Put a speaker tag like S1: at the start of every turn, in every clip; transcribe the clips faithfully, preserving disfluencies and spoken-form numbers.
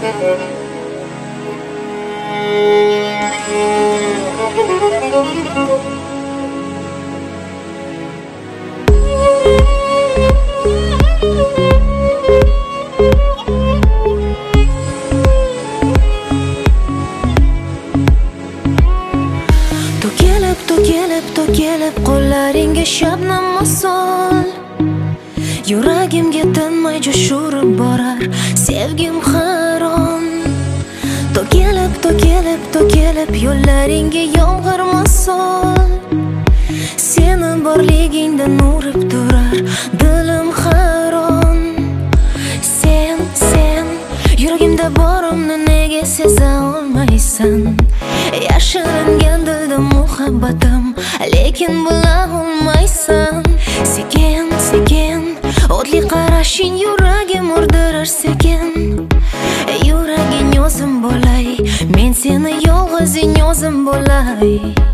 S1: Kelib qo'llaringga shabnam masol, yuragimga tinmay jo'shurib borar sevgim harom. To'kilib, to'kilib, to'kilib yo'llaringga yomg'ir masol, seni borligingda nurib turar dilim harom. Sen, sen yuragimda borimni nega seza olmaysan? Yashiringan dilda muhabbatim, lekin bila olmaysan. Sekin, sekin o'tli qarashing yuragim urdirar sekin. Yuraging o'zim bo'lay, men seni yolg'izing o'zim bo'lay.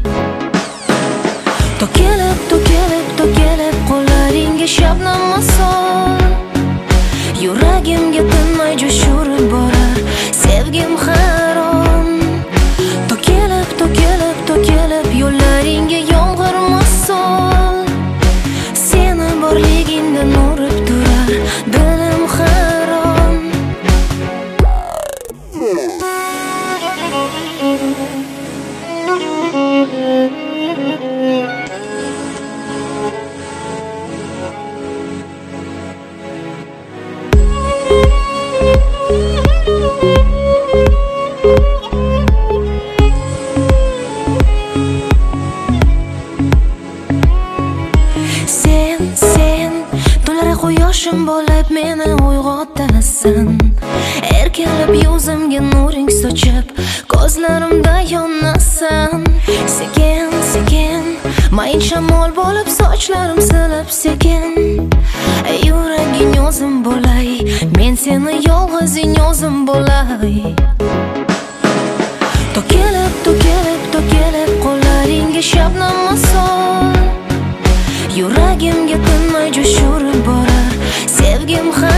S1: To'kilib, to'kilib, to'kilib qo'llaringga shabnam masol, yuragimga tinmay jo'shurib borar sevgim harom. To'kilib, to'kilib, to'kilib yo'llaringga yomg'ir masol, seni borligingda nurib turar dilim harom. Sen, sen tunlari quyoshim bo'lib meni uyg'otasan. Erkalab yuzimga nuring sochib, ko'zlarimda yonasan. Sekin, sekin mayin shamol bo'lib sochlarim silib sekin. Yuraging o'zim bo'lay, men seni yolg'izing o'zim bo'lay. To'kilib, to'kilib, to'kilib qo'llaringga shabnam masol, yuragimga tinmay jo'shurib borar sevgim